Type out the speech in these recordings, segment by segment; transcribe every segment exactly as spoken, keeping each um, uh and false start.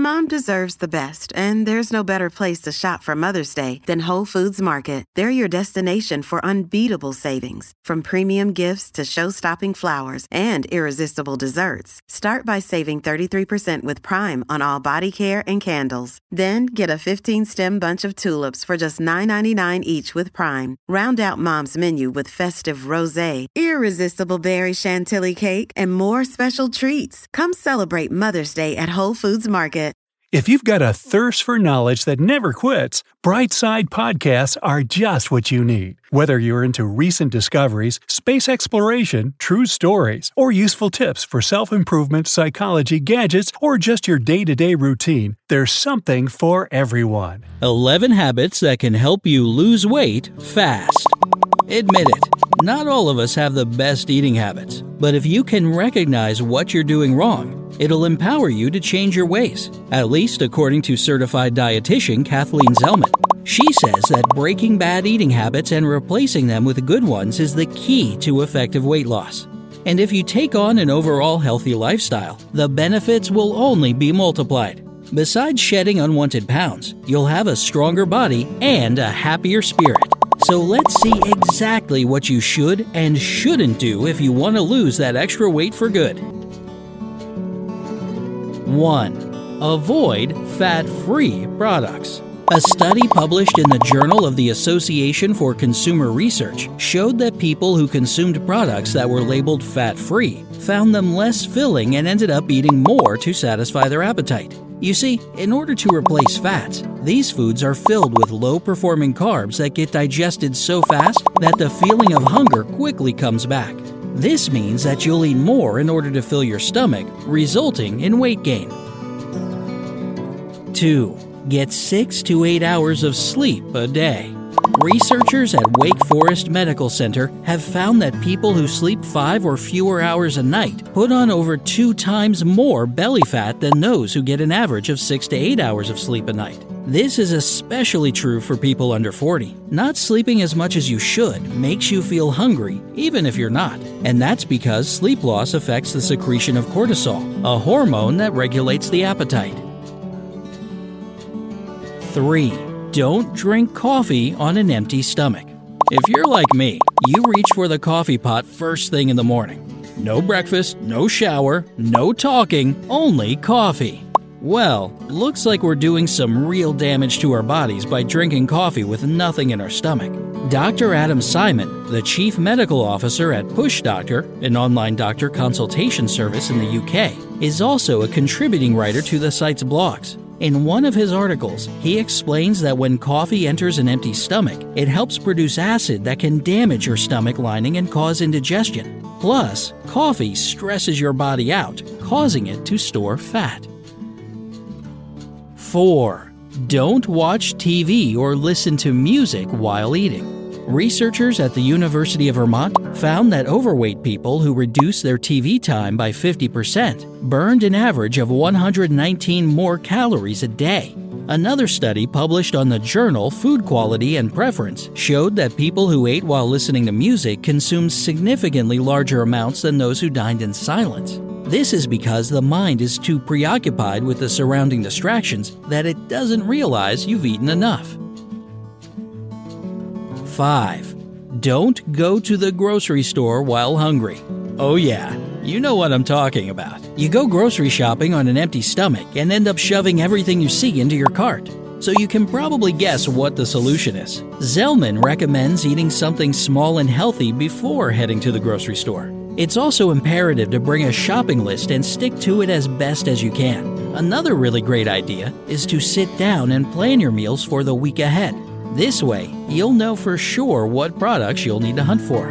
Mom deserves the best, and there's no better place to shop for Mother's Day than Whole Foods Market. They're your destination for unbeatable savings, from premium gifts to show-stopping flowers and irresistible desserts. Start by saving thirty-three percent with Prime on all body care and candles. Then get a fifteen-stem bunch of tulips for just nine ninety-nine each with Prime. Round out Mom's menu with festive rosé, irresistible berry chantilly cake, and more special treats. Come celebrate Mother's Day at Whole Foods Market. If you've got a thirst for knowledge that never quits, Brightside Podcasts are just what you need. Whether you're into recent discoveries, space exploration, true stories, or useful tips for self-improvement, psychology, gadgets, or just your day-to-day routine, there's something for everyone. eleven habits that can help you lose weight fast. Admit it, not all of us have the best eating habits, but if you can recognize what you're doing wrong, it'll empower you to change your ways, at least according to certified dietitian Kathleen Zellman. She says that breaking bad eating habits and replacing them with good ones is the key to effective weight loss. And if you take on an overall healthy lifestyle, the benefits will only be multiplied. Besides shedding unwanted pounds, you'll have a stronger body and a happier spirit. So let's see exactly what you should and shouldn't do if you want to lose that extra weight for good. one. Avoid fat-free products. A study published in the Journal of the Association for Consumer Research showed that people who consumed products that were labeled fat-free found them less filling and ended up eating more to satisfy their appetite. You see, in order to replace fats, these foods are filled with low-performing carbs that get digested so fast that the feeling of hunger quickly comes back. This means that you'll eat more in order to fill your stomach, resulting in weight gain. two. Get six to eight hours of sleep a day. Researchers at Wake Forest Medical Center have found that people who sleep five or fewer hours a night put on over two times more belly fat than those who get an average of six to eight hours of sleep a night. This is especially true for people under forty. Not sleeping as much as you should makes you feel hungry, even if you're not. And that's because sleep loss affects the secretion of cortisol, a hormone that regulates the appetite. three. Don't drink coffee on an empty stomach. If you're like me, you reach for the coffee pot first thing in the morning. No breakfast, no shower, no talking, only coffee. Well, looks like we're doing some real damage to our bodies by drinking coffee with nothing in our stomach. Doctor Adam Simon, the Chief Medical Officer at Push Doctor, an online doctor consultation service in the U K, is also a contributing writer to the site's blogs. In one of his articles, he explains that when coffee enters an empty stomach, it helps produce acid that can damage your stomach lining and cause indigestion. Plus, coffee stresses your body out, causing it to store fat. four. Don't watch T V or listen to music while eating. Researchers at the University of Vermont found that overweight people who reduced their T V time by fifty percent burned an average of one hundred nineteen more calories a day. Another study published on the journal Food Quality and Preference showed that people who ate while listening to music consumed significantly larger amounts than those who dined in silence. This is because the mind is too preoccupied with the surrounding distractions that it doesn't realize you've eaten enough. five. Don't go to the grocery store while hungry. Oh yeah, you know what I'm talking about. You go grocery shopping on an empty stomach and end up shoving everything you see into your cart. So you can probably guess what the solution is. Zellman recommends eating something small and healthy before heading to the grocery store. It's also imperative to bring a shopping list and stick to it as best as you can. Another really great idea is to sit down and plan your meals for the week ahead. This way, you'll know for sure what products you'll need to hunt for.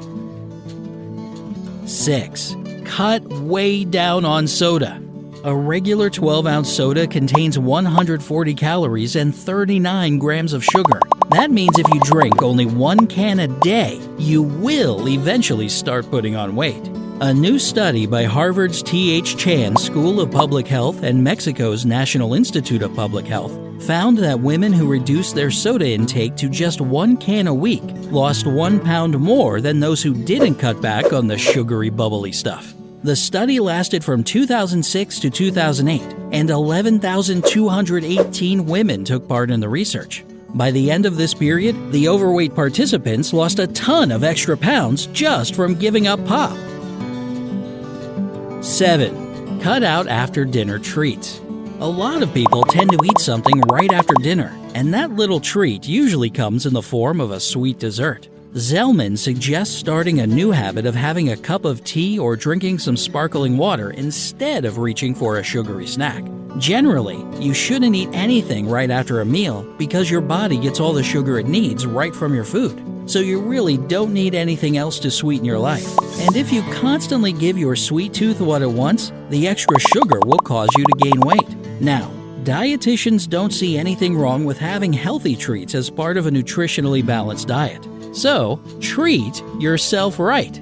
six. Cut way down on soda. A regular twelve-ounce soda contains one hundred forty calories and thirty-nine grams of sugar. That means if you drink only one can a day, you will eventually start putting on weight. A new study by Harvard's T H Chan School of Public Health and Mexico's National Institute of Public Health found that women who reduced their soda intake to just one can a week lost one pound more than those who didn't cut back on the sugary, bubbly stuff. The study lasted from two thousand six to two thousand eight, and eleven thousand two hundred eighteen women took part in the research. By the end of this period, the overweight participants lost a ton of extra pounds just from giving up pop. seven. Cut out after dinner treats. A lot of people tend to eat something right after dinner, and that little treat usually comes in the form of a sweet dessert. Zellman suggests starting a new habit of having a cup of tea or drinking some sparkling water instead of reaching for a sugary snack. Generally, you shouldn't eat anything right after a meal because your body gets all the sugar it needs right from your food. So you really don't need anything else to sweeten your life. And if you constantly give your sweet tooth what it wants, the extra sugar will cause you to gain weight. Now, dietitians don't see anything wrong with having healthy treats as part of a nutritionally balanced diet. So, treat yourself right.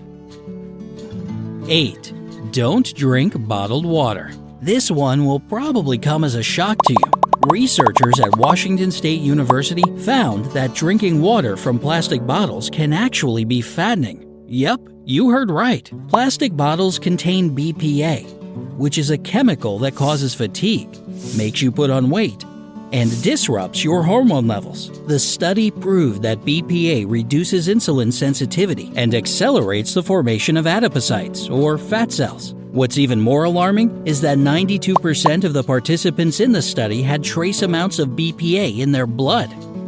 eight. Don't drink bottled water. This one will probably come as a shock to you. Researchers at Washington State University found that drinking water from plastic bottles can actually be fattening. Yep, you heard right. Plastic bottles contain B P A, which is a chemical that causes fatigue, makes you put on weight, and disrupts your hormone levels. The study proved that B P A reduces insulin sensitivity and accelerates the formation of adipocytes, or fat cells. What's even more alarming is that ninety-two percent of the participants in the study had trace amounts of B P A in their blood.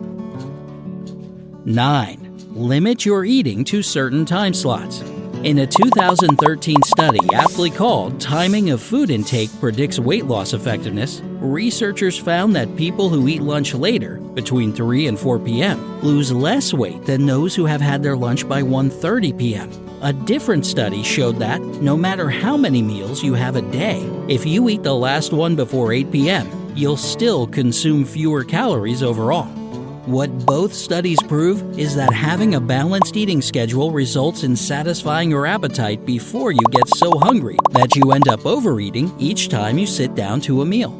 nine. Limit your eating to certain time slots. In a two thousand thirteen study aptly called Timing of Food Intake Predicts Weight Loss Effectiveness, researchers found that people who eat lunch later, between three and four p.m., lose less weight than those who have had their lunch by one thirty p.m. A different study showed that no matter how many meals you have a day, if you eat the last one before eight p.m., you'll still consume fewer calories overall. What both studies prove is that having a balanced eating schedule results in satisfying your appetite before you get so hungry that you end up overeating each time you sit down to a meal.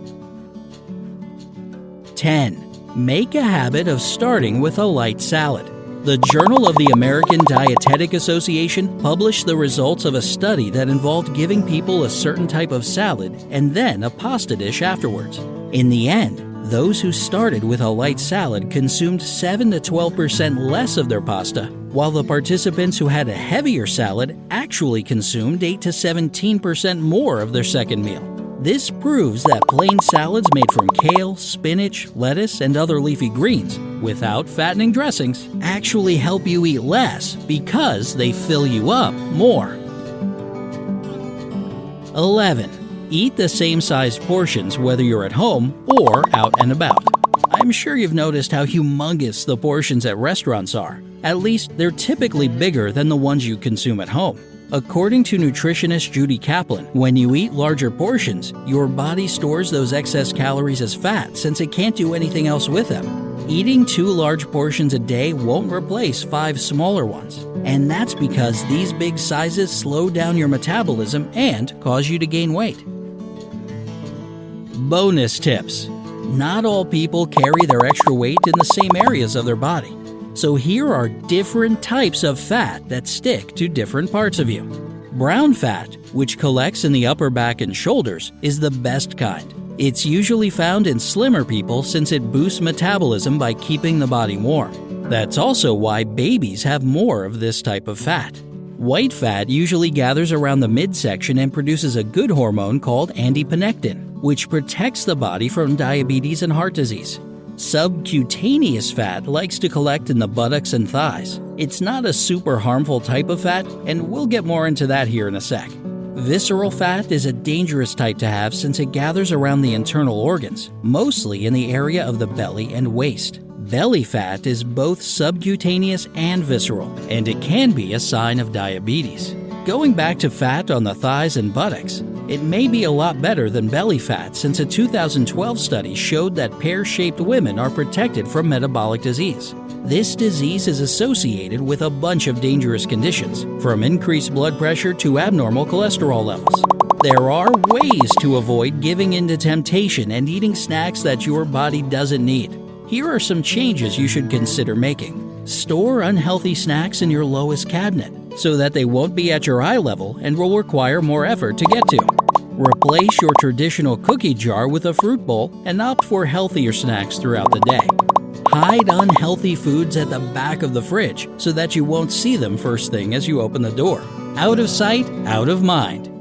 ten. Make a habit of starting with a light salad. The Journal of the American Dietetic Association published the results of a study that involved giving people a certain type of salad and then a pasta dish afterwards. In the end, those who started with a light salad consumed seven to twelve percent less of their pasta, while the participants who had a heavier salad actually consumed eight to seventeen percent more of their second meal. This proves that plain salads made from kale, spinach, lettuce, and other leafy greens, without fattening dressings, actually help you eat less because they fill you up more. eleven. Eat the same sized portions whether you're at home or out and about. I'm sure you've noticed how humongous the portions at restaurants are. At least they're typically bigger than the ones you consume at home. According to nutritionist Judy Kaplan, when you eat larger portions, your body stores those excess calories as fat since it can't do anything else with them. Eating two large portions a day won't replace five smaller ones. And that's because these big sizes slow down your metabolism and cause you to gain weight. Bonus tips. Not all people carry their extra weight in the same areas of their body. So here are different types of fat that stick to different parts of you. Brown fat, which collects in the upper back and shoulders, is the best kind. It's usually found in slimmer people since it boosts metabolism by keeping the body warm. That's also why babies have more of this type of fat. White fat usually gathers around the midsection and produces a good hormone called adiponectin, which protects the body from diabetes and heart disease. Subcutaneous fat likes to collect in the buttocks and thighs. It's not a super harmful type of fat, and we'll get more into that here in a sec. Visceral fat is a dangerous type to have since it gathers around the internal organs, mostly in the area of the belly and waist. Belly fat is both subcutaneous and visceral, and it can be a sign of diabetes. Going back to fat on the thighs and buttocks, it may be a lot better than belly fat since a two thousand twelve study showed that pear-shaped women are protected from metabolic disease. This disease is associated with a bunch of dangerous conditions, from increased blood pressure to abnormal cholesterol levels. There are ways to avoid giving in to temptation and eating snacks that your body doesn't need. Here are some changes you should consider making. Store unhealthy snacks in your lowest cabinet. so that they won't be at your eye level and will require more effort to get to. Replace your traditional cookie jar with a fruit bowl and opt for healthier snacks throughout the day. Hide unhealthy foods at the back of the fridge so that you won't see them first thing as you open the door. Out of sight, out of mind.